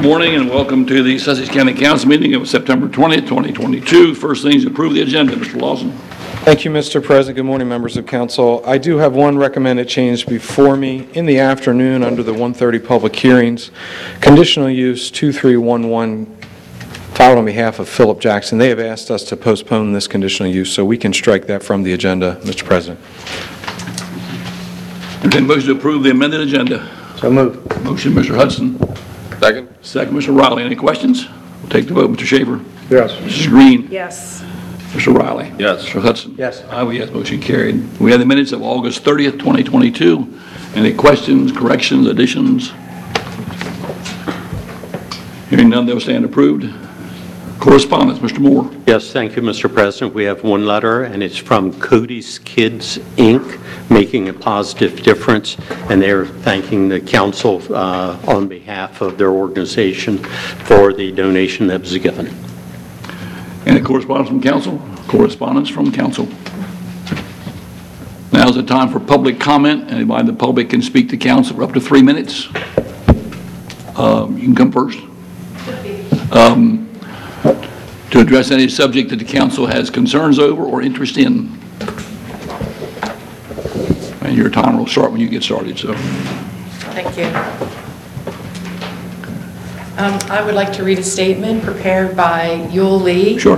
morning and welcome to the Sussex County Council meeting of September 20th, 2022. First thing is approve the agenda. Mr. Lawson. Thank you, Mr. President. Good morning, members of council. I do have one recommended change before me. In the afternoon, under the 1:30 public hearings, conditional use 2311 filed on behalf of Philip Jackson. They have asked us to postpone this conditional use, so we can strike that from the agenda, Mr. President. Entertain motion to approve the amended agenda. So moved. Motion, Mr. Hudson. Second. Second, Mr. Riley. Any questions? We'll take the vote. Mr. Schaefer. Yes. Mrs. Green. Yes. Mr. Riley. Yes. Mr. Hudson. Yes. I vote yes. Motion carried. We have the minutes of August 30th, 2022. Any questions, corrections, additions? Hearing none, they'll stand approved. Correspondence, Mr. Moore. Yes, thank you, Mr. President. We have one letter, and it's from Cody's Kids, Inc., making a positive difference, and they're thanking the council on behalf of their organization for the donation that was given. Any correspondence from council? Correspondence from council. Now is the time for public comment. Anybody in the public can speak to council for up to 3 minutes. You can come first. To address any subject that the council has concerns over or interest in. And your time will start when you get started. So, Thank you. I would like to read a statement prepared by Yule Lee. sure.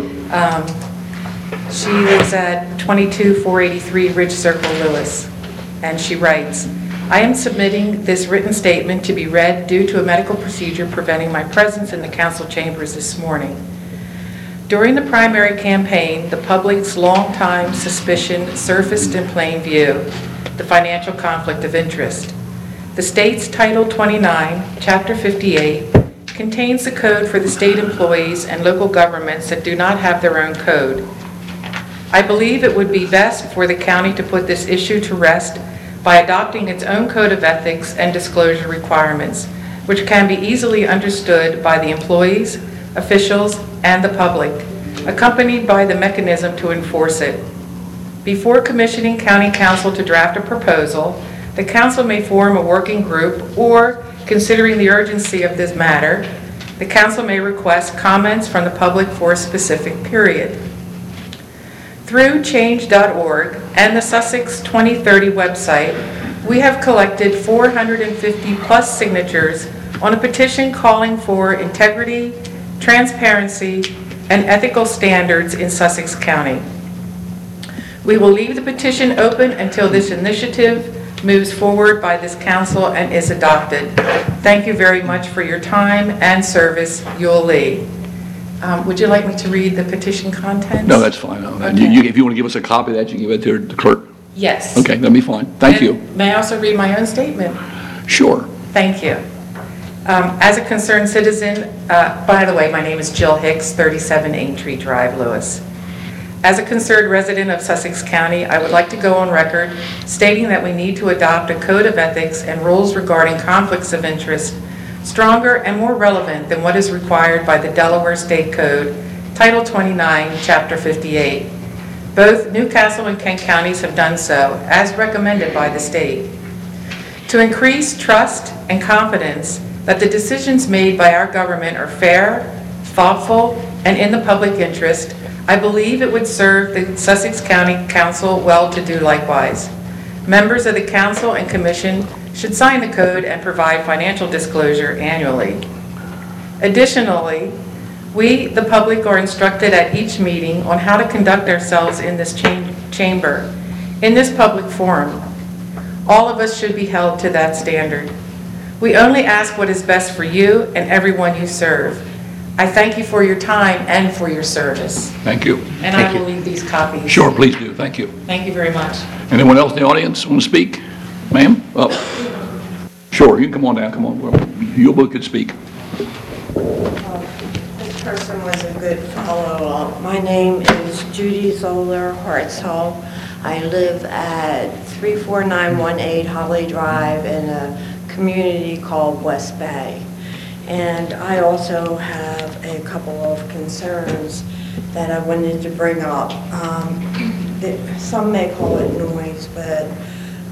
She lives at 22483 Ridge Circle, Lewis, and she writes, I am submitting this written statement to be read due to a medical procedure preventing my presence in the council chambers this morning. During the primary campaign, the public's long-time suspicion surfaced in plain view, the financial conflict of interest. The state's Title 29, Chapter 58, contains the code for the state employees and local governments that do not have their own code. I believe it would be best for the county to put this issue to rest by adopting its own code of ethics and disclosure requirements, which can be easily understood by the employees, officials, and the public, accompanied by the mechanism to enforce it. Before commissioning County Council to draft a proposal, the Council may form a working group, or, considering the urgency of this matter, the Council may request comments from the public for a specific period. Through change.org and the Sussex 2030 website, we have collected 450 plus signatures on a petition calling for integrity, transparency, and ethical standards in Sussex County. We will leave the petition open until this initiative moves forward by this council and is adopted. Thank you very much for your time and service, Yule Lee. Would you like me to read the petition contents? No, that's fine. No. Okay. If you want to give us a copy of that, you can give it to the clerk. Yes. Okay, that'd be fine. Thank you. May I also read my own statement? Sure. Thank you. As a concerned citizen, by the way, my name is Jill Hicks, 37 Aintree Drive, Lewis. As a concerned resident of Sussex County, I would like to go on record stating that we need to adopt a code of ethics and rules regarding conflicts of interest stronger and more relevant than what is required by the Delaware State Code, Title 29, Chapter 58. Both Newcastle and Kent counties have done so, as recommended by the state. To increase trust and confidence that the decisions made by our government are fair, thoughtful, and in the public interest, I believe it would serve the Sussex County Council well to do likewise. Members of the Council and Commission should sign the code and provide financial disclosure annually. Additionally, we, the public, are instructed at each meeting on how to conduct ourselves in this chamber, in this public forum. All of us should be held to that standard. We only ask what is best for you and everyone you serve. I thank you for your time and for your service. Thank you. And I will leave these copies. Sure, please do. Thank you. Thank you very much. Anyone else in the audience want to speak? Ma'am? Oh. Sure, you can come on down. Come on. Well, you both could speak. This person was a good follow-up. My name is Judy Zoller Hartzell. I live at 34918 Holly Drive in a community called West Bay. And I also have a couple of concerns that I wanted to bring up. Some may call it noise, but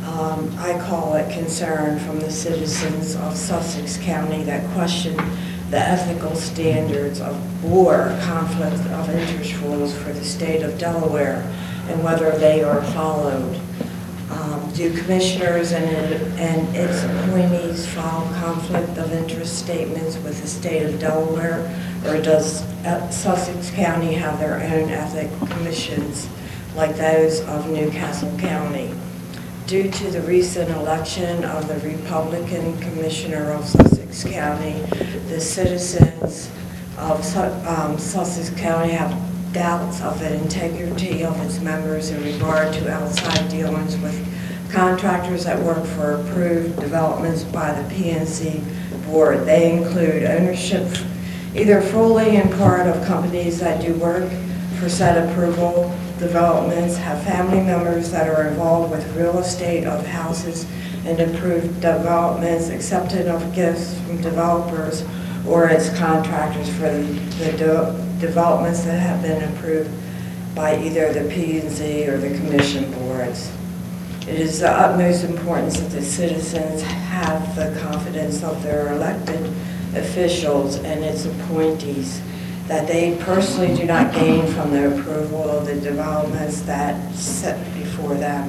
I call it concern from the citizens of Sussex County that question the ethical standards or conflict of interest rules for the state of Delaware and whether they are followed. Do commissioners and its appointees file conflict of interest statements with the state of Delaware, or does Sussex County have their own ethic commissions like those of Newcastle County? Due to the recent election of the Republican Commissioner of Sussex County, the citizens of Sussex County have doubts of the integrity of its members in regard to outside dealings with contractors that work for approved developments by the P&Z board. They include ownership, either fully and part of companies that do work for said approval developments, have family members that are involved with real estate of houses and improved developments, accepted of gifts from developers or its contractors for the developments that have been approved by either the P&Z or the commission boards. It is the utmost importance that the citizens have the confidence of their elected officials and its appointees, that they personally do not gain from the approval of the developments that sit before them.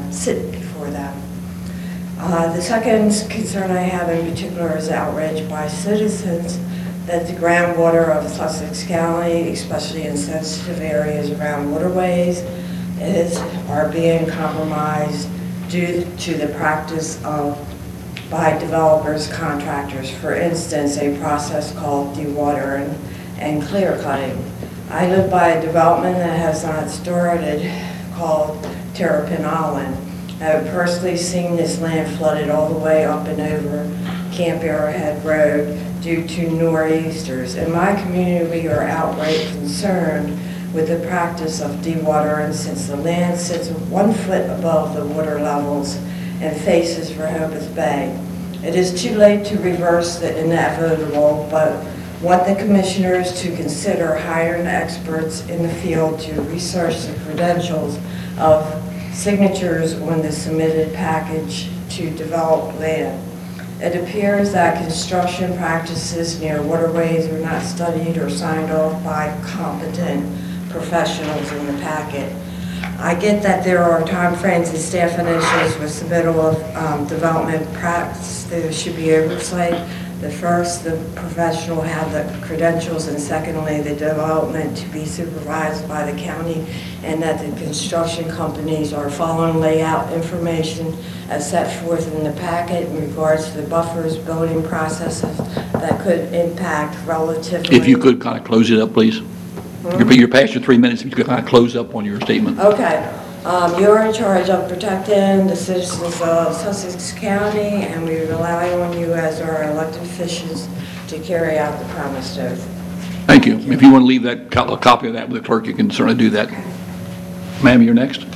The second concern I have in particular is outrage by citizens that the groundwater of Sussex County, especially in sensitive areas around waterways, are being compromised due to the practice by developers, contractors. For instance, a process called dewatering and clear cutting. I live by a development that has not started called Terrapin Island. I've personally seen this land flooded all the way up and over Camp Arrowhead Road due to nor'easters. In my community, we are outright concerned with the practice of dewatering since the land sits 1 foot above the water levels and faces Rehoboth Bay. It is too late to reverse the inevitable, but want the commissioners to consider hiring experts in the field to research the credentials of signatures on the submitted package to develop land. It appears that construction practices near waterways are not studied or signed off by competent professionals in the packet. I get that there are timeframes and staffing issues with submittal of development practice. There should be oversight. The first, the professional have the credentials, and secondly, the development to be supervised by the county, and that the construction companies are following layout information as set forth in the packet in regards to the buffers, building processes that could impact relatively. If you could kind of close it up, please. You're past your 3 minutes. If you could kind of close up on your statement. Okay. You're in charge of protecting the citizens of Sussex County, and we rely on you as our elected officials to carry out the promised oath. Thank you. If you want to leave that a copy of that with the clerk, you can certainly do that. Okay. Ma'am, you're next.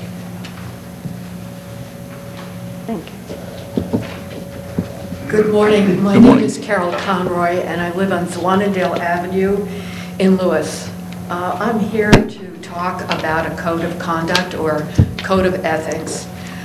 Thank you. Good morning. My name is Carol Conroy, and I live on Swanndale Avenue in Lewis. I'm here to talk about a code of conduct or code of ethics.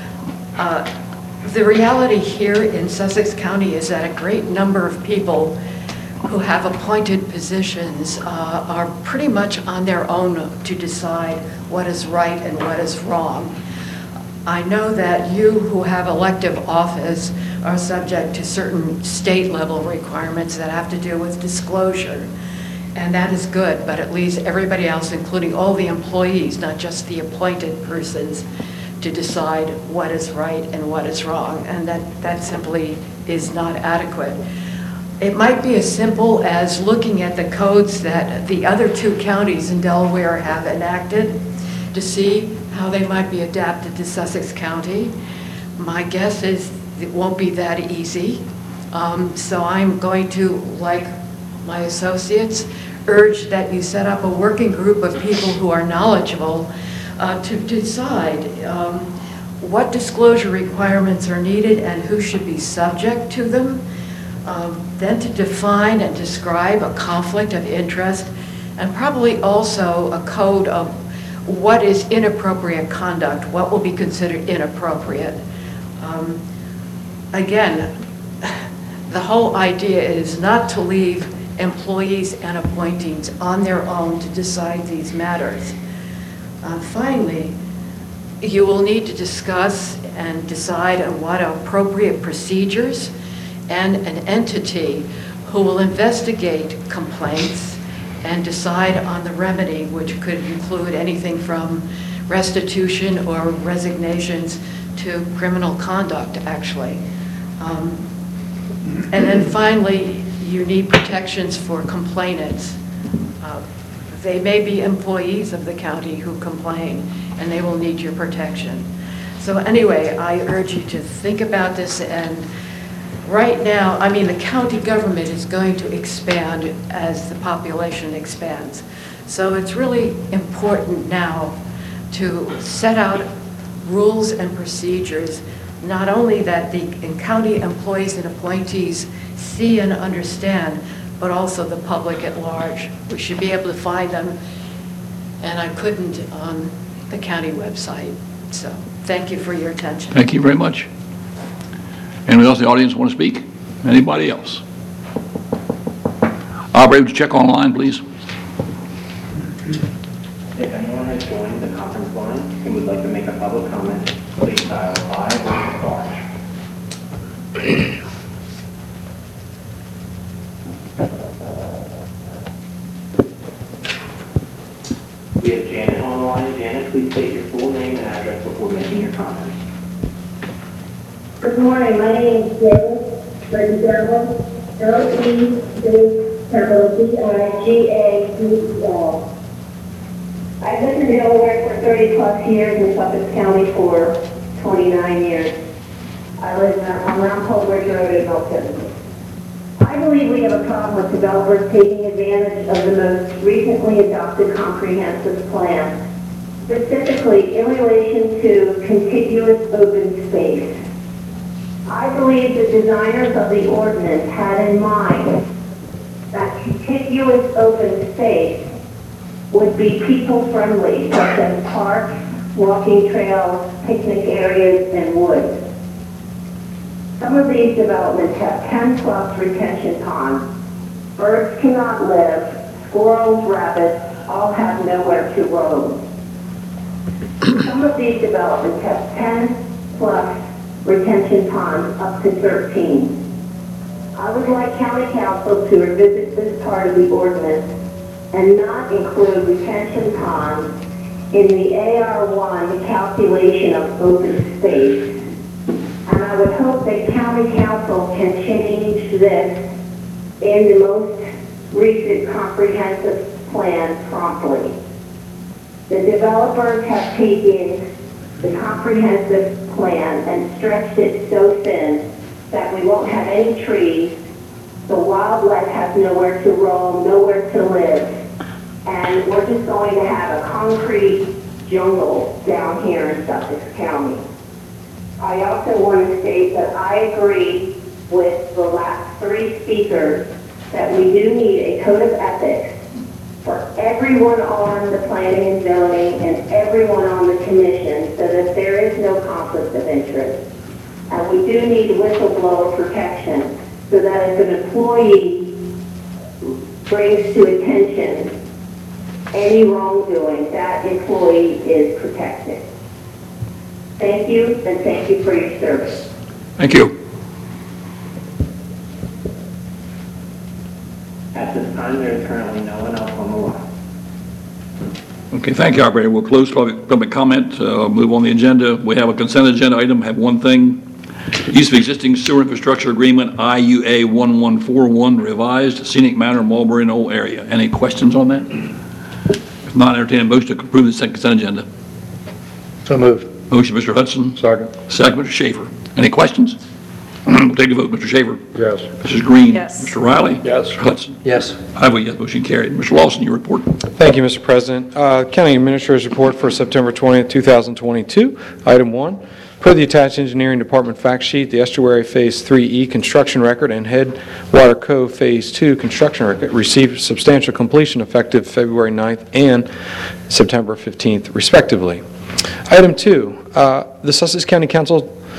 The reality here in Sussex County is that a great number of people who have appointed positions are pretty much on their own to decide what is right and what is wrong. I know that you who have elective office are subject to certain state level requirements that have to do with disclosure. And that is good, but it leaves everybody else, including all the employees, not just the appointed persons, to decide what is right and what is wrong. And that simply is not adequate. It might be as simple as looking at the codes that the other 2 counties in Delaware have enacted to see how they might be adapted to Sussex County. My guess is it won't be that easy. So I'm going to, like my associates, urge that you set up a working group of people who are knowledgeable to decide what disclosure requirements are needed and who should be subject to them. Then to define and describe a conflict of interest, and probably also a code of what is inappropriate conduct, what will be considered inappropriate. Again, the whole idea is not to leave employees and appointees on their own to decide these matters. Finally, you will need to discuss and decide on what are appropriate procedures and an entity who will investigate complaints and decide on the remedy, which could include anything from restitution or resignations to criminal conduct, actually. And then finally, you need protections for complainants. They may be employees of the county who complain, and they will need your protection. So anyway, I urge you to think about this, and right now, I mean, the county government is going to expand as the population expands. So it's really important now to set out rules and procedures, not only that the county employees and appointees see and understand, but also the public at large. We should be able to find them, and I couldn't on the county website. So thank you for your attention. Thank you very much. Anyone else in the audience want to speak? Anybody else? Operator, check online, please. If anyone has joined the conference line and would like to make a public comment, please dial 5 on your bar. We have Janet online. Janet, please state your full name and address before making your comment. Good morning. My name is Janet Leigel, L-E-D-B-I-G-A-D-E-L. I've lived in Delaware for 30 plus years and Suffolk County for 29 years. I live on Mount Holbridge Road in Milton. I believe we have a problem with developers taking advantage of the most recently adopted comprehensive plan, specifically in relation to contiguous open space. I believe the designers of the ordinance had in mind that contiguous open space would be people-friendly, such as parks, walking trails, picnic areas, and woods. Some of these developments have 10-plus retention ponds. Birds cannot live, squirrels, rabbits, all have nowhere to roam. Some of these developments have 10-plus retention ponds up to 13. I would like County Council to revisit this part of the ordinance and not include retention ponds in the AR1 calculation of open space. And I would hope that County Council can change this in the most recent comprehensive plan promptly. The developers have taken the comprehensive plan and stretched it so thin that we won't have any trees, the wildlife has nowhere to roam, nowhere to live, and we're just going to have a concrete jungle down here in Sussex County. I also want to state that I agree with the last 3 speakers that we do need a code of ethics for everyone on the planning and zoning and everyone on the commission so that there is no conflict of interest. And we do need whistleblower protection so that if an employee brings to attention any wrongdoing, that employee is protected. Thank you, and thank you for your service. Thank you. At this time, there is currently no one else on the line. Okay, thank you, Operator. We'll close public comment, move on the agenda. We have a consent agenda item, have one thing. Use of existing sewer infrastructure agreement, IUA 1141, revised, scenic manner, Mulberry Knoll area. Any questions on that? If not, entertain a motion to approve the consent agenda. So moved. Motion, Mr. Hudson. Second. Second, Mr. Schaefer. Any questions? We'll take a vote. Mr. Schaefer. Yes. Mrs. Green. Yes. Mr. Riley. Yes. Mr. Hudson. Yes. I vote yes, motion carried. Mr. Lawson, your report. Thank you, Mr. President. County Administrator's Report for September 20th, 2022. Item 1, per the attached Engineering Department fact sheet, the Estuary Phase 3E construction record and Headwater Cove Phase 2 construction record received substantial completion effective February 9th and September 15th, respectively. Item 2, the Sussex County Council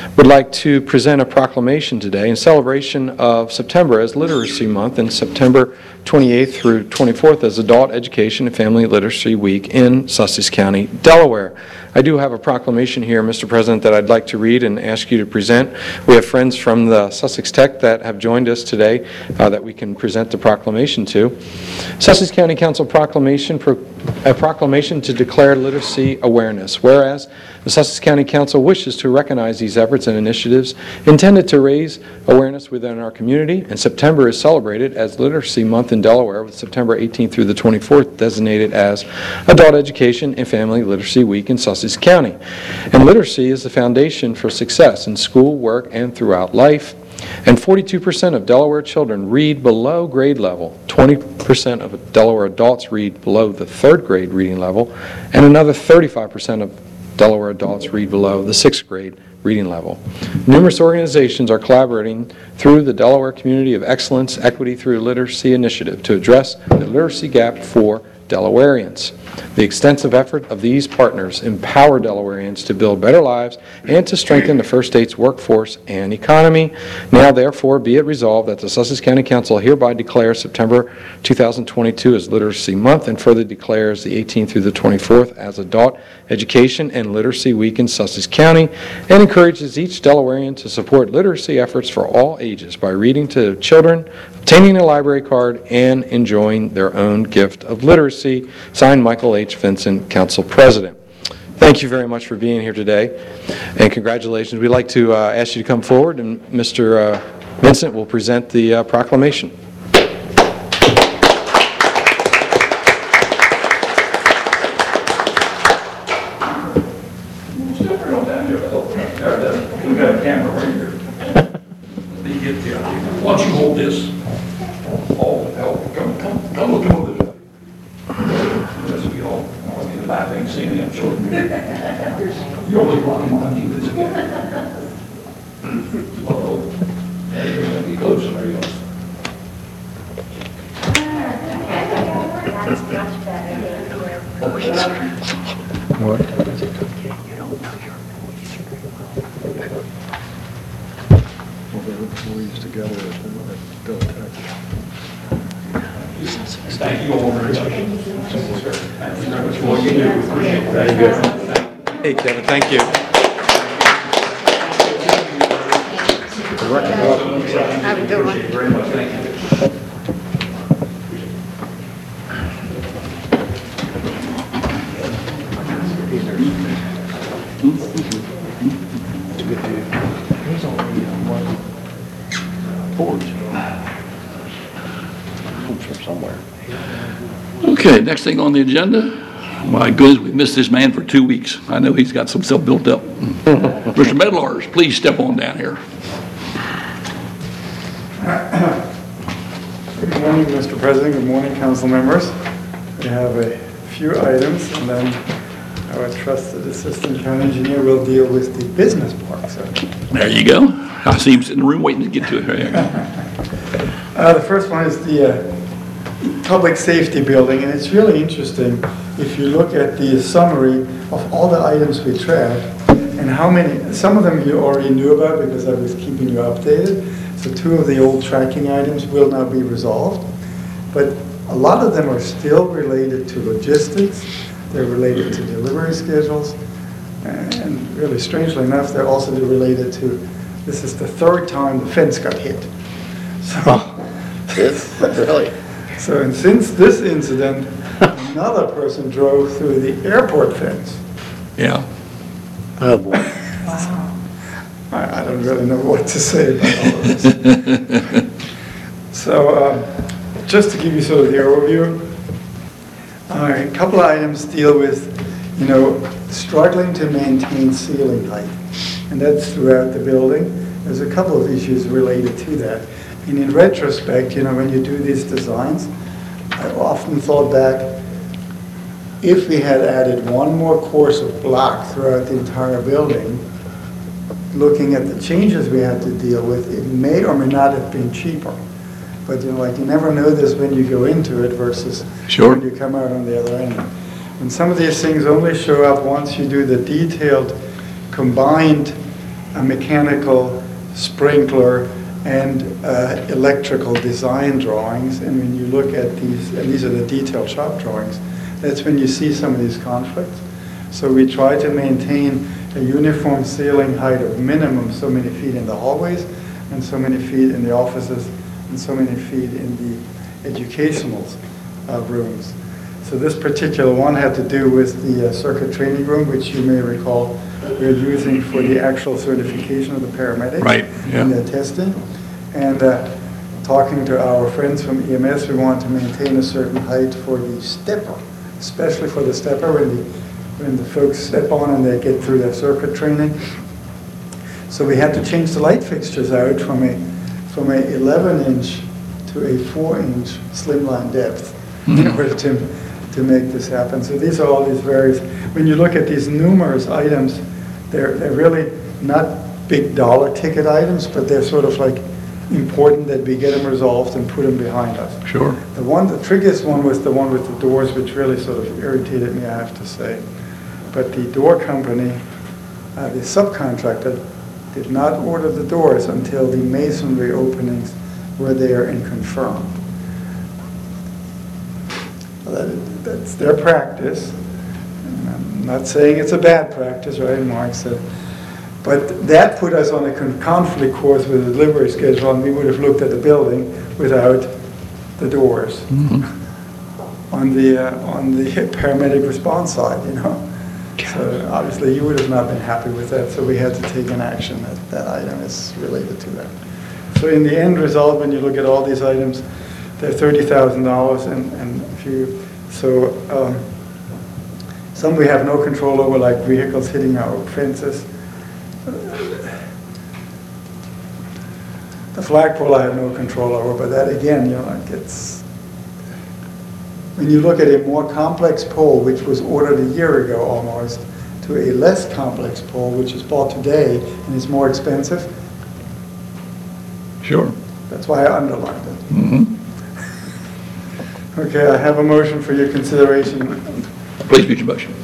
would like to present a proclamation today in celebration of September as Literacy Month and September 28th through 24th as Adult Education and Family Literacy Week in Sussex County, Delaware. I do have a proclamation here, Mr. President, that I'd like to read and ask you to present. We have friends from the Sussex Tech that have joined us today that we can present the proclamation to. Sussex County Council proclamation, a proclamation to declare literacy awareness. Whereas the Sussex County Council wishes to recognize these efforts and initiatives intended to raise awareness within our community, and September is celebrated as Literacy Month in Delaware, with September 18th through the 24th designated as Adult Education and Family Literacy Week in Sussex County. And literacy is the foundation for success in school, work, and throughout life. And 42% of Delaware children read below grade level. 20% of Delaware adults read below the third grade reading level, and another 35% of Delaware adults read below the sixth grade reading level. Numerous organizations are collaborating through the Delaware Community of Excellence Equity Through Literacy Initiative to address the literacy gap for Delawareans. The extensive effort of these partners empower Delawareans to build better lives and to strengthen the First State's workforce and economy. Now, therefore, be it resolved that the Sussex County Council hereby declares September 2022 as Literacy Month and further declares the 18th through the 24th as Adult Education and Literacy Week in Sussex County, and encourages each Delawarean to support literacy efforts for all ages by reading to children, obtaining a library card, and enjoying their own gift of literacy. Signed, Michael H. Vincent, Council President. Thank you very much for being here today, and congratulations. We'd like to ask you to come forward, and Mr. Vincent will present the proclamation. We've got a camera right here. Why don't you hold this? Oh, help. Come over this way. Yes, we all want to be the back thing, seeing them children. You're only blocking my knee this again. Uh-oh. There you go. Be close. There you go. What? We used to gather at Del Tech. Thank you all very much. Thank you very much for what you do. We appreciate it. Very good. Hey, Kevin, thank you. Have a good one. Appreciate it very much. Thank you. Okay, next thing on the agenda. My goodness, we missed this man for 2 weeks. I know he's got some stuff built up. Mr. Medlars, please step on down here. Good morning, Mr. President. Good morning, council members. We have a few items, and then our trusted assistant county engineer will deal with the business park. So. There you go. I see him sitting in the room waiting to get to it. The first one is the public safety building, and it's really interesting if you look at the summary of all the items we tracked and how many, some of them you already knew about because I was keeping you updated. So 2 of the old tracking items will now be resolved, but a lot of them are still related to logistics, they're related to delivery schedules, and really strangely enough, they're also related to, this is the 3rd time the fence got hit. So, Really? So, and since this incident, another person drove through the airport fence. Yeah. Oh, boy. Wow. I don't really know what to say about all of this. So, just to give you sort of the overview, a couple of items deal with, struggling to maintain ceiling height. And that's throughout the building. There's a couple of issues related to that. And in retrospect, when you do these designs, I often thought back, if we had added one more course of block throughout the entire building, looking at the changes we had to deal with, it may or may not have been cheaper. But you never know this when you go into it versus when you come out on the other end. And some of these things only show up once you do the detailed combined a mechanical, sprinkler, and electrical design drawings. And when you look at these, and these are the detailed shop drawings, that's when you see some of these conflicts. So we try to maintain a uniform ceiling height of minimum so many feet in the hallways, and so many feet in the offices, and so many feet in the educational rooms. So this particular one had to do with the circuit training room, which you may recall we're using for the actual certification of the paramedics. Right, yeah. And their testing. And talking to our friends from EMS, we want to maintain a certain height for the stepper, especially for the stepper when the folks step on and they get through their circuit training. So we had to change the light fixtures out from a 11-inch to a 4-inch slimline depth in order to make this happen. So these are all these various, when you look at these numerous items, they're really not big dollar ticket items, but they're sort of like important that we get them resolved and put them behind us. Sure. The trickiest one was the one with the doors, which really sort of irritated me, I have to say. But the door company, the subcontractor, did not order the doors until the masonry openings were there and confirmed. That's their practice. And I'm not saying it's a bad practice, right, Mark said. But that put us on a conflict course with the delivery schedule, and we would have looked at the building without the doors on the paramedic response side, you know. So obviously you would have not been happy with that, so we had to take an action that item is related to that. So in the end result, when you look at all these items, they're $30,000, and if you, so some we have no control over, like vehicles hitting our fences. The flagpole I have no control over, but that again, you know, it's, when you look at a more complex pole, which was ordered a year ago almost, to a less complex pole, which is bought today and is more expensive. Sure. That's why I underlined it. Okay, I have a motion for your consideration. Please read your motion.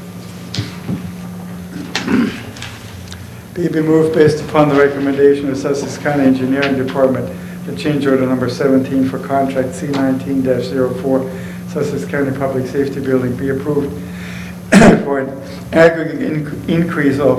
Be moved based upon the recommendation of Sussex County Engineering Department, the change order number 17 for contract C19-04, Sussex County Public Safety Building, be approved for an aggregate increase of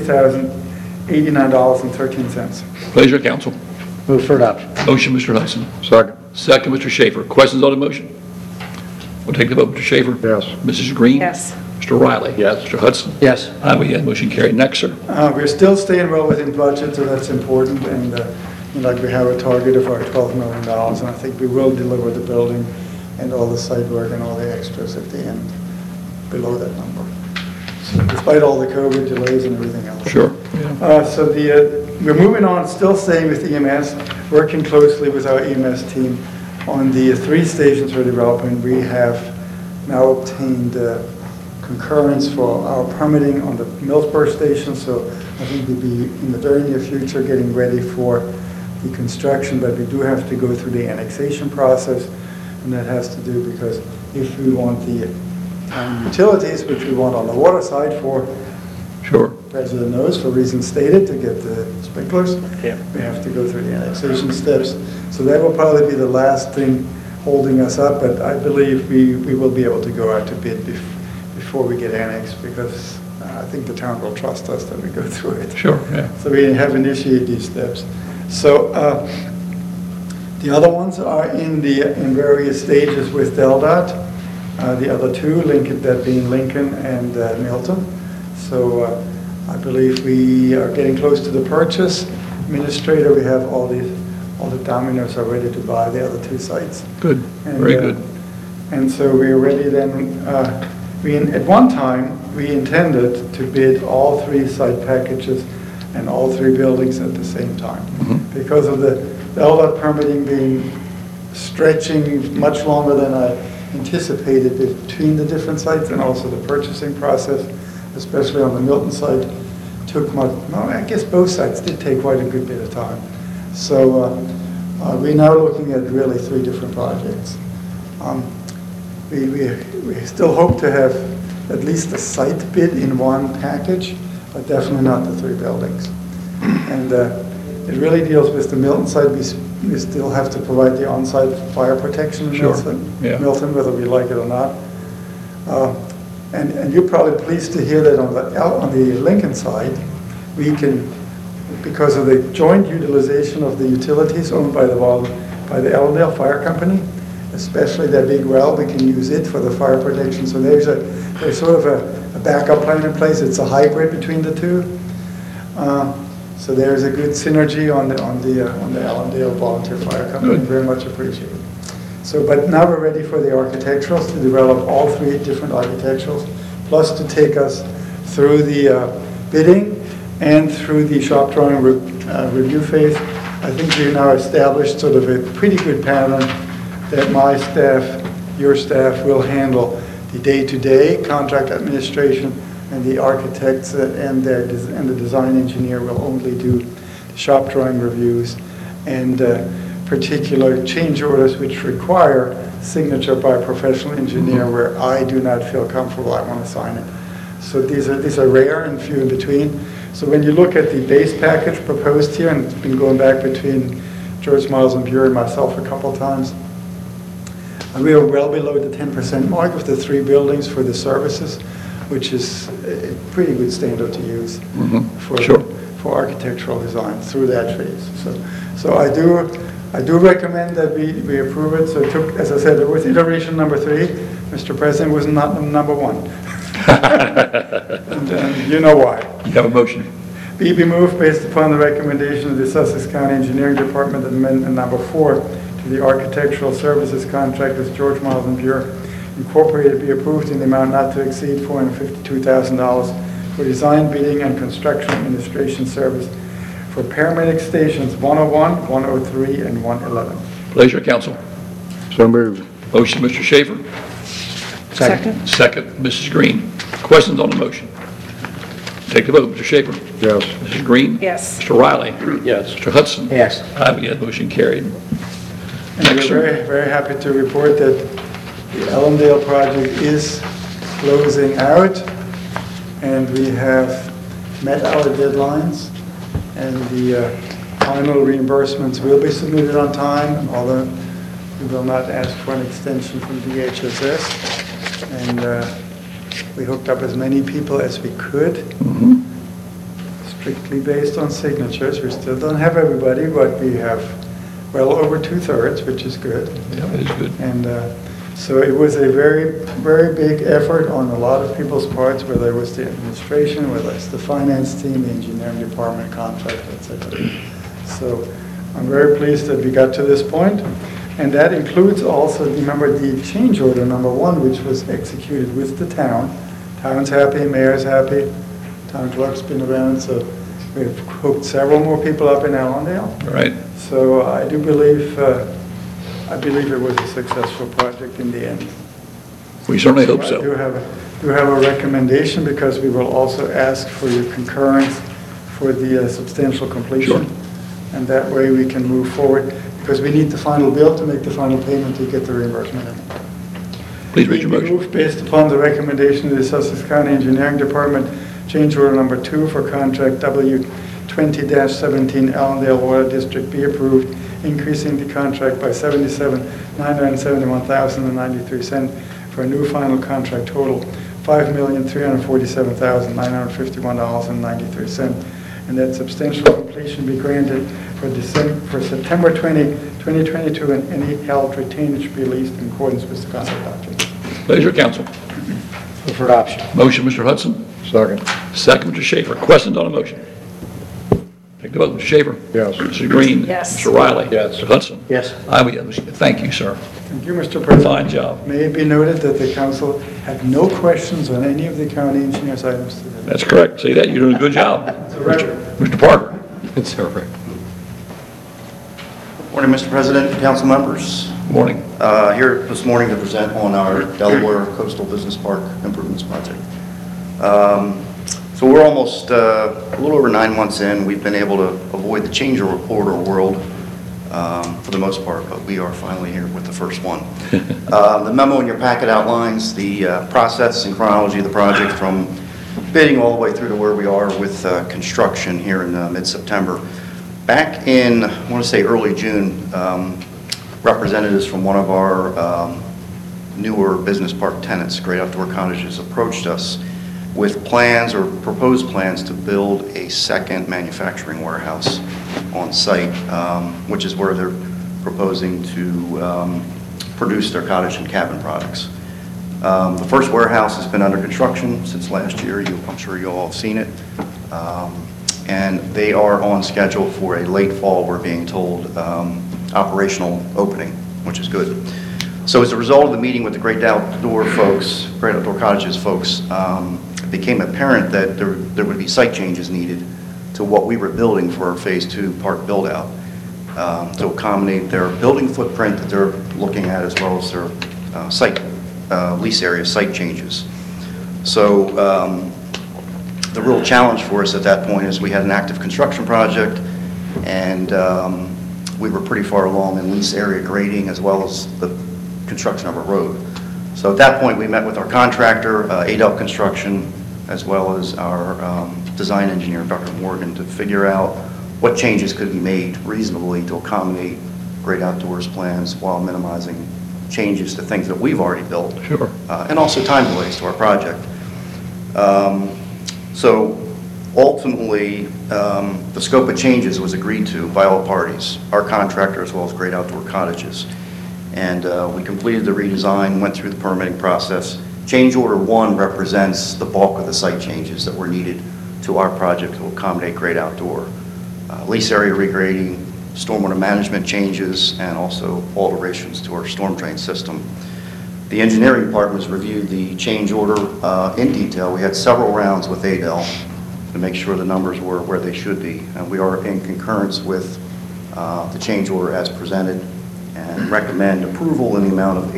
$30,089.13. Pleasure, council. Move for adoption. Motion, Mr. Dyson. Second. Second, Mr. Schaefer. Questions on the motion? We'll take the vote. Mr. Schaefer? Yes. Mrs. Green? Yes. Mr. Riley? Yes. Mr. Hudson? Yes. I vote yes. Motion carried. Next, sir. We're still staying well within budget, so that's important, and like we have a target of our $12 million, and I think we will deliver the building and all the site work and all the extras at the end below that number. So despite all the COVID delays and everything else. Sure. So we're moving on, still staying with EMS, working closely with our EMS team on the 3 stations for development. We have now obtained concurrence for our permitting on the Millsboro station, so I think we'll be in the very near future getting ready for the construction, but we do have to go through the annexation process, and that has to do because if we want the utilities, which we want on the water side for, Sure. President knows, for reasons stated, to get the sprinklers, we have to go through the annexation steps. So that will probably be the last thing holding us up, but I believe we will be able to go out to bid before we get annexed, because I think the town will trust us that we go through it. Sure, yeah. So we have initiated these steps. So the other ones are in various stages with DelDOT. The other 2, that being Lincoln and Milton. So I believe we are getting close to the purchase. Administrator, we have all the dominoes are ready to buy the other 2 sites. Good. And, Very good. And so we're ready then. At one time, we intended to bid all 3 site packages and all 3 buildings at the same time. Because of the LDOT permitting being stretching much longer than I anticipated between the different sites, and also the purchasing process, especially on the Milton site, took much, well, I guess both sites did take quite a good bit of time. So we're now looking at really 3 different projects. We still hope to have at least a site bid in one package, but definitely not the 3 buildings. And it really deals with the Milton side. We still have to provide the on-site fire protection in Sure. Milton, Milton, whether we like it or not. And you're probably pleased to hear that on the Lincoln side, we can, because of the joint utilization of the utilities owned by the Allendale Fire Company, especially that big well, we can use it for the fire protection. So there's sort of a backup plan in place. It's a hybrid between the two. So there's a good synergy on the Allendale Volunteer Fire Company. Good. Very much appreciated. So, but now we're ready for the architecturals, to develop all 3 different architecturals, plus to take us through the bidding and through the shop drawing review phase. I think we've now established sort of a pretty good pattern that my staff, your staff, will handle the day-to-day contract administration, and the architects and the design engineer will only do the shop drawing reviews and particular change orders which require signature by a professional engineer where I do not feel comfortable, I want to sign it. So these are rare and few in between. So when you look at the base package proposed here, and it's been going back between George Miles and Bureau and myself a couple of times, we are well below the 10% mark with the 3 buildings for the services, which is a pretty good standard to use for architectural design through that phase. So I do recommend that we approve it. So it took, as I said, it was iteration number 3. Mr. President was not number 1. And you know why. You have a motion. Be moved based upon the recommendation of the Sussex County Engineering Department that amendment number 4 to the architectural services contract with George Miles and Bureau Incorporated be approved in the amount not to exceed $452,000 for design, bidding, and construction administration service for paramedic stations 101, 103, and 111. Pleasure, council. So moved. Motion, Mr. Schaefer. Second. Second, Mrs. Green. Questions on the motion? Take the vote. Mr. Schaefer. Yes. Mrs. Green. Yes. Mr. Riley. Yes. Mr. Hudson. Yes. I vote yes. Motion carried. And we're very, very happy to report that the Allendale project is closing out, and we have met our deadlines, and the final reimbursements will be submitted on time, although we will not ask for an extension from DHSS. And we hooked up as many people as we could, strictly based on signatures. We still don't have everybody, but we have well over 2/3, which is good. Yeah, it is good. And so it was a very, very big effort on a lot of people's parts, whether it was the administration, whether it's the finance team, the engineering department, contractor, etc. So I'm very pleased that we got to this point. And that includes also, remember, the change order number 1, which was executed with the town. Town's happy, mayor's happy, town clerk's been around, so we've hooked several more people up in Allendale. Right. So I do believe, it was a successful project in the end. We certainly hope I so. do have a recommendation, because we will also ask for your concurrence for the substantial completion. Sure. And that way we can move forward, because we need the final bill to make the final payment to get the reimbursement in. Please read your We motion. move based upon the recommendation of the Sussex County Engineering Department, change order number 2 for contract W20-17 Allendale Water District be approved, increasing the contract by $971,093 for a new final contract total $5,347,951.93, and that substantial completion be granted for September 20, 2022, and any held retainage be released in accordance with the contract documents. Pleasure, council. Move for adoption. Motion, Mr. Hudson. Second. Second, Mr. Schaefer. Questions on the motion? Take the vote. Mr. Schaefer. Yes. Mrs. Green. Yes. Mr. Riley. Yes. Mr. Hudson. Yes. I vote yes. Thank you, sir. Thank you, Mr. President. Fine job. May it be noted that the council had no questions on any of the county engineer's items today. That's correct. See that? You're doing a good job. It's a record. Mr. Parker. It's all right. Morning, Mr. President, council members. Morning. Here this morning to present on our Delaware Coastal Business Park Improvements Project. So we're almost a little over 9 months in. We've been able to avoid the change order world for the most part, but we are finally here with the first one. The memo in your packet outlines the process and chronology of the project from bidding all the way through to where we are with construction here in mid-September. Back in, I want to say early June, representatives from one of our newer business park tenants, Great Outdoor Cottages, approached us with plans or proposed plans to build a second manufacturing warehouse on site, which is where they're proposing to produce their cottage and cabin products. The first warehouse has been under construction since last year. I'm sure you all have seen it. And they are on schedule for a late fall, we're being told, operational opening, which is good. So as a result of the meeting with the Great Outdoor folks, Great Outdoor Cottages folks, it became apparent that there would be site changes needed to what we were building for our Phase 2 park build-out to accommodate their building footprint that they're looking at, as well as their site lease area site changes. So the real challenge for us at that point is we had an active construction project, and we were pretty far along in lease area grading as well as the construction of a road. So at that point, we met with our contractor, Adel Construction, as well as our design engineer, Dr. Morgan, to figure out what changes could be made reasonably to accommodate Great Outdoors plans while minimizing changes to things that we've already built. Sure. And also time delays to our project. So ultimately, the scope of changes was agreed to by all parties, our contractor as well as Great Outdoor Cottages. And we completed the redesign, went through the permitting process. Change Order 1 represents the bulk of the site changes that were needed to our project to accommodate Great Outdoor. Lease area regrading, stormwater management changes, and also alterations to our storm drain system. The engineering department has reviewed the change order in detail. We had several rounds with Adel to make sure the numbers were where they should be. And we are in concurrence with the change order as presented and recommend approval in the amount of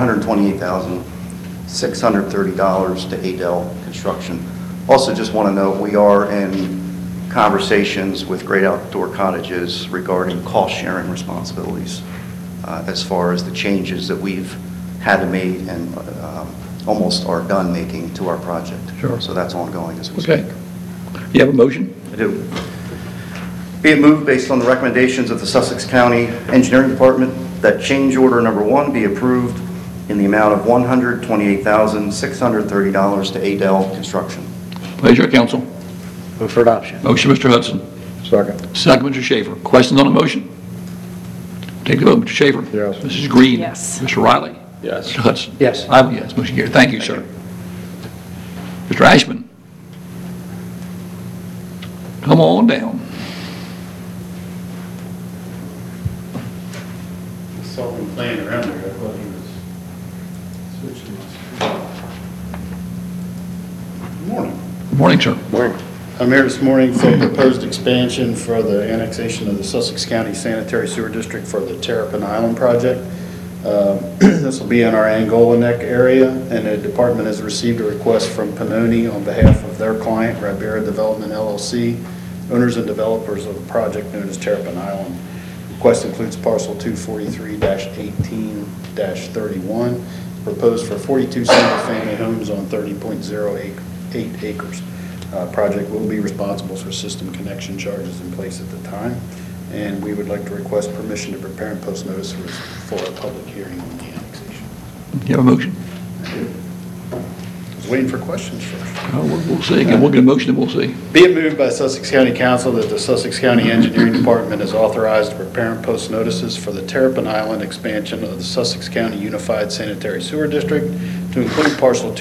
$128,630 to Adel Construction. Also just want to note we are in conversations with Great Outdoor Cottages regarding cost-sharing responsibilities as far as the changes that we've had to make and almost are done making to our project. Sure. So that's ongoing as we Okay. speak. You have a motion? I do. Be it moved based on the recommendations of the Sussex County Engineering Department that change order number 1 be approved in the amount of $128,630 to Adel Construction. Pleasure, council. Move for adoption. Motion, Mr. Hudson. Second. Second, Mr. Schaefer. Questions on the motion? Take the vote. Mr. Schaefer? Yes. Mrs. Green? Yes. Mr. Riley? Yes. Mr. Hudson? Yes. I vote yes. Motion carried. Thank you, sir. Mr. Ashman? Come on down. I saw him playing around there. I thought he was switching my screen. Good morning. Good morning, sir. Morning. I'm here this morning for a proposed expansion for the annexation of the Sussex County Sanitary Sewer District for the Terrapin Island project. This will be in our Angola Neck area, and the department has received a request from Pannoni on behalf of their client, Ribera Development LLC, owners and developers of a project known as Terrapin Island. The request includes parcel 243-18-31, proposed for 42 single-family homes on 30.08 acres. Project will be responsible for system connection charges in place at the time, and we would like to request permission to prepare and post notice for a public hearing on the annexation. You have a motion? I was waiting for questions first. We'll see. We'll get a motion and we'll see. Be it moved by Sussex County Council that the Sussex County Engineering Department is authorized to prepare and post notices for the Terrapin Island expansion of the Sussex County Unified Sanitary Sewer District to include parcel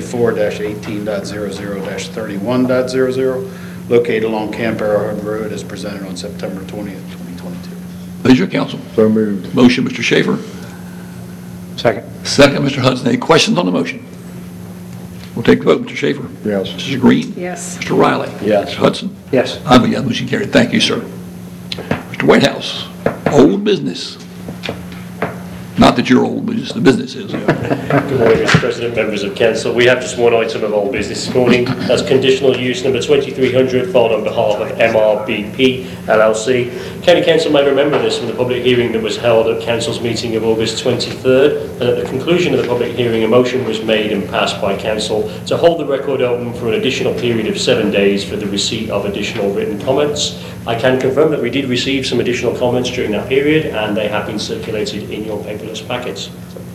234-18.00-31.00 located along Camp Arrowhead Road as presented on September 20th, 2022. Pleasure, council. So moved. Motion, Mr. Schaefer. Second. Second, Mr. Hudson. Any questions on the motion? We'll take the vote. Mr. Schaefer? Yes. Mrs. Green? Yes. Mr. Riley? Yes. Mr. Hudson? Yes. I vote yes. Motion carried. Thank you, sir. Mr. Whitehouse, old business. Not that you're old, but just the business is. Good morning, Mr. President, members of council. We have just one item of old business this morning. That's conditional use number 2300, filed on behalf of MRBP LLC. County Council may remember this from the public hearing that was held at Council's meeting of August 23rd, and at the conclusion of the public hearing a motion was made and passed by Council to hold the record open for an additional period of 7 days for the receipt of additional written comments. I can confirm that we did receive some additional comments during that period, and they have been circulated in your paperless packets.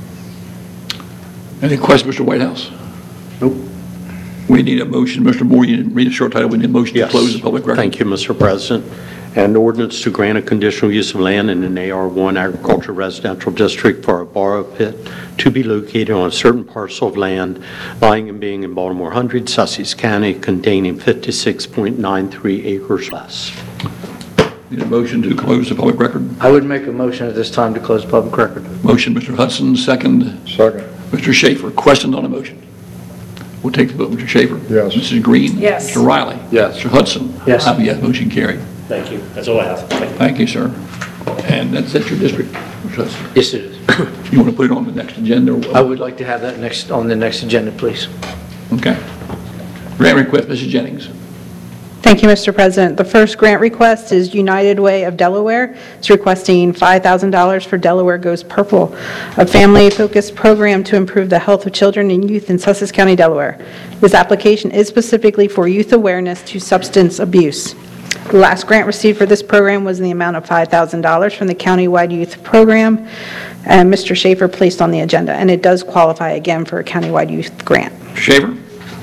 Any questions, Mr. Whitehouse? Nope. We need a motion. Mr. Moore, you didn't read a short title. We need a motion to Yes. close the public record. Thank you, Mr. President. An ordinance to grant a conditional use of land in an AR1 agricultural residential district for a borrow pit to be located on a certain parcel of land lying and being in Baltimore 100, Sussex County, containing 56.93 acres less. Need a motion to close the public record. I would make a motion at this time to close the public record. Motion, Mr. Hudson, second. Second. Mr. Schaefer, questions on the motion? We'll take the vote. Mr. Schaefer? Yes. Mrs. Green? Yes. Mr. Riley? Yes. Mr. Hudson? Yes. I vote yes, motion carried. Thank you. That's all I have. Thank you. Thank you, sir. And that's your district, Mr. Hudson. Yes, it is. You want to put it on the next agenda? Or I would like to have that next on the next agenda, please. Okay. Grant request, Mrs. Jennings. Thank you, Mr. President. The first grant request is United Way of Delaware. It's requesting $5,000 for Delaware Goes Purple, a family-focused program to improve the health of children and youth in Sussex County, Delaware. This application is specifically for youth awareness to substance abuse. The last grant received for this program was in the amount of $5,000 from the Countywide Youth Program, and Mr. Schaefer placed on the agenda, and it does qualify again for a Countywide Youth Grant. Mr. Schaefer?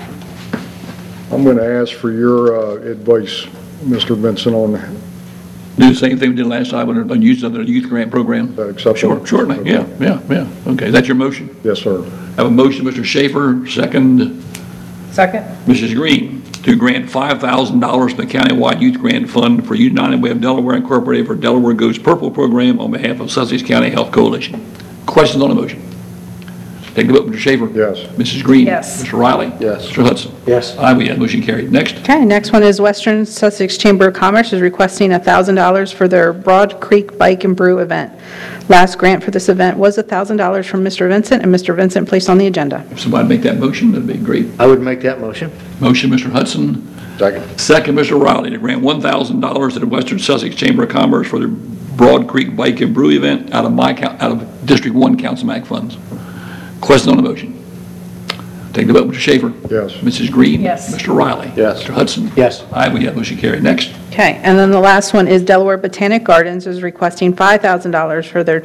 I'm going to ask for your advice, Mr. Benson, on Do the same thing we did last time on using the youth grant program? that acceptable. Certainly, Okay. yeah. Okay, is that your motion? Yes, sir. I have a motion, Mr. Schaefer, second, Second? Mrs. Green, to grant $5,000 from the Countywide Youth Grant Fund for United Way of Delaware Incorporated for Delaware Goes Purple program on behalf of Sussex County Health Coalition. Questions on the motion? Take the vote, Mr. Schaefer. Yes. Mrs. Green. Yes. Mr. Riley. Yes. Mr. Hudson. Yes. I vote yes, motion carried. Next. Okay, next one is Western Sussex Chamber of Commerce is requesting $1,000 for their Broad Creek Bike and Brew event. Last grant for this event was $1,000 from Mr. Vincent, and Mr. Vincent placed on the agenda. If somebody make that motion, that'd be great. I would make that motion. Motion, Mr. Hudson. Second. Second, Mr. Riley, to grant $1,000 to the Western Sussex Chamber of Commerce for their Broad Creek Bike and Brew event out of District 1 Council MAC funds. Question on the motion. Take the vote, Mr. Schaefer. Yes. Mrs. Green. Yes. Mr. Riley. Yes. Mr. Hudson. Yes. I vote yes, motion carried. Next. Okay, and then the last one is Delaware Botanic Gardens is requesting $5,000 for their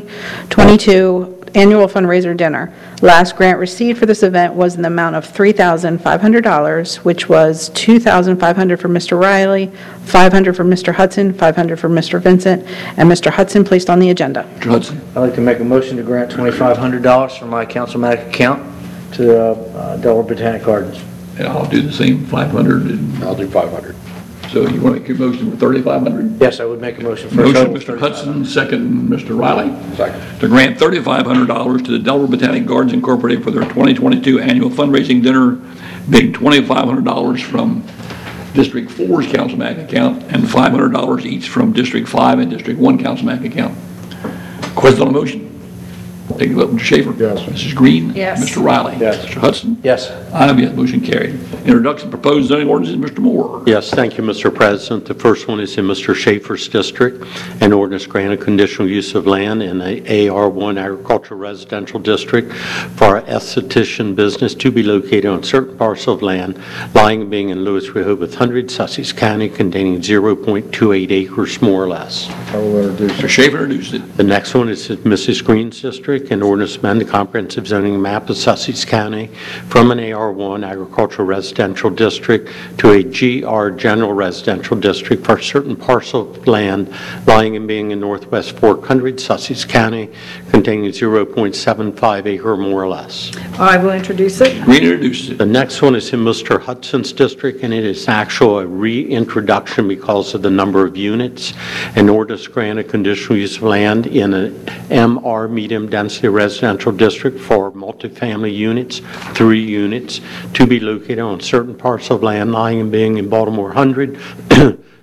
2022 annual fundraiser dinner. Last grant received for this event was in the amount of $3,500, which was $2,500 for Mr. Riley, $500 for Mr. Hudson, $500 for Mr. Vincent, and Mr. Hudson placed on the agenda. Mr. Hudson. I'd like to make a motion to grant $2,500 from my councilmatic account to Delaware Botanic Gardens. And I'll do the same, 500. And I'll do 500. so you want to make your motion for 3,500? Yes, I would make a motion for Motion, total Mr. $3,500. Hudson, second, Mr. Riley. Second. To grant $3,500 to the Delaware Botanic Gardens Incorporated for their 2022 annual fundraising dinner, being $2,500 from District 4's Council MAC account and $500 each from District 5 and District 1 Council MAC account. Question on the motion? Take the vote, Mr. Schaefer. Yes. Mrs. Green. Yes. Mr. Riley. Yes. Mr. Hudson. Yes. I have yes, motion carried. Introduction of proposed zoning ordinances, Mr. Moore. Yes, thank you, Mr. President. The first one is in Mr. Schaefer's district. An ordinance granting conditional use of land in a AR1 agricultural residential district for an esthetician business to be located on certain parcel of land lying and being in Lewis Rehoboth 100, Sussex County, containing 0.28 acres more or less. I will introduce Mr. it. Schaefer introduced it. The next one is in Mrs. Green's district. An ordinance amend the comprehensive zoning map of Sussex County from an AR1 agricultural residential district to a GR general residential district for a certain parcel of land lying and being in Northwest Fork 100, Sussex County, containing 0.75 acre or more or less. I will introduce it. Green introduces it. The next one is in Mr. Hudson's district, and it is actually a reintroduction because of the number of units. An ordinance grant a conditional use of land in an MR medium density residential district for multifamily units, 3 units, to be located on certain parcel of land lying and being in Baltimore 100,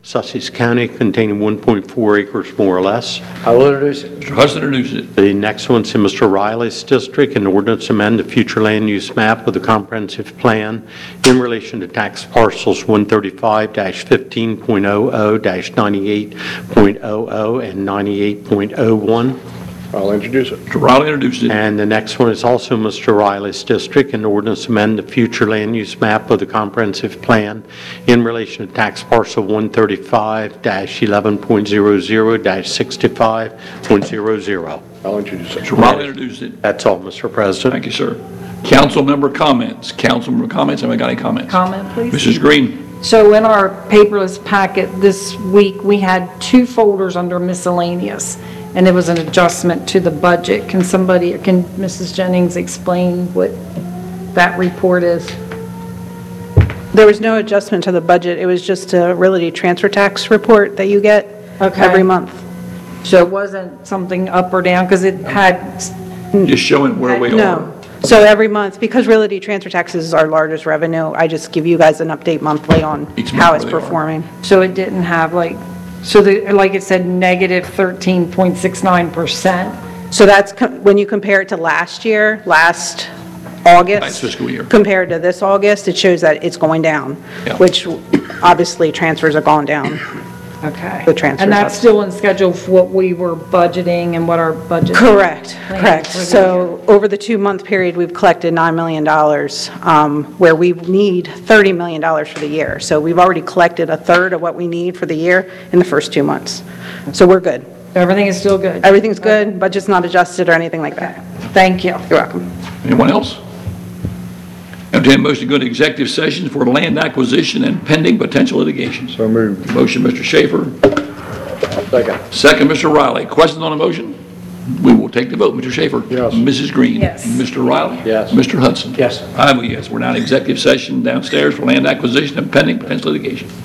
Sussex County, containing 1.4 acres more or less. I will introduce it. Mr. Hudson introduces it. The next one's in Mr. Riley's district, an ordinance amend the future land use map of the comprehensive plan in relation to tax parcels 135-15.00-98.00 and 98.01. I'll introduce it. Mr. Riley introduces it. And the next one is also Mr. Riley's district, an ordinance amend the future land use map of the comprehensive plan in relation to tax parcel 135-11.00-65.00. I'll introduce it. Mr. Riley introduces it. That's all, Mr. President. Thank you, sir. Council member comments. Council member comments. Anybody got any comments? Comment, please. Mrs. Green. So in our paperless packet this week, we had 2 folders under miscellaneous, and there was an adjustment to the budget. Can Mrs. Jennings explain what that report is? There was no adjustment to the budget. It was just a realty transfer tax report that you get every month. So it wasn't something up or down, because it had... Just showing where we are. No. So every month, because realty transfer taxes is our largest revenue, I just give you guys an update monthly on how it's performing. So it didn't have like it said negative 13.69%. So that's when you compare it to last August. Last fiscal year. Compared to this August, it shows that it's going down, which obviously transfers are gone down. Okay. The transfers. And that's still in schedule for what we were budgeting and what our budget. Correct. So over the 2-month period, we've collected $9 million, where we need $30 million for the year. So we've already collected a third of what we need for the year in the first 2 months. So we're good. Everything is still good? Everything's good. Budget's not adjusted or anything like that. Thank you. You're welcome. Anyone else? Entertain a motion to go into executive session for land acquisition and pending potential litigation. So moved. Motion, Mr. Schaefer. Second. Second, Mr. Riley. Questions on the motion? We will take the vote. Mr. Schaefer? Yes. Mrs. Green? Yes. Mr. Riley? Yes. Mr. Hudson? Yes. I vote yes. We're now in executive session downstairs for land acquisition and pending potential litigation.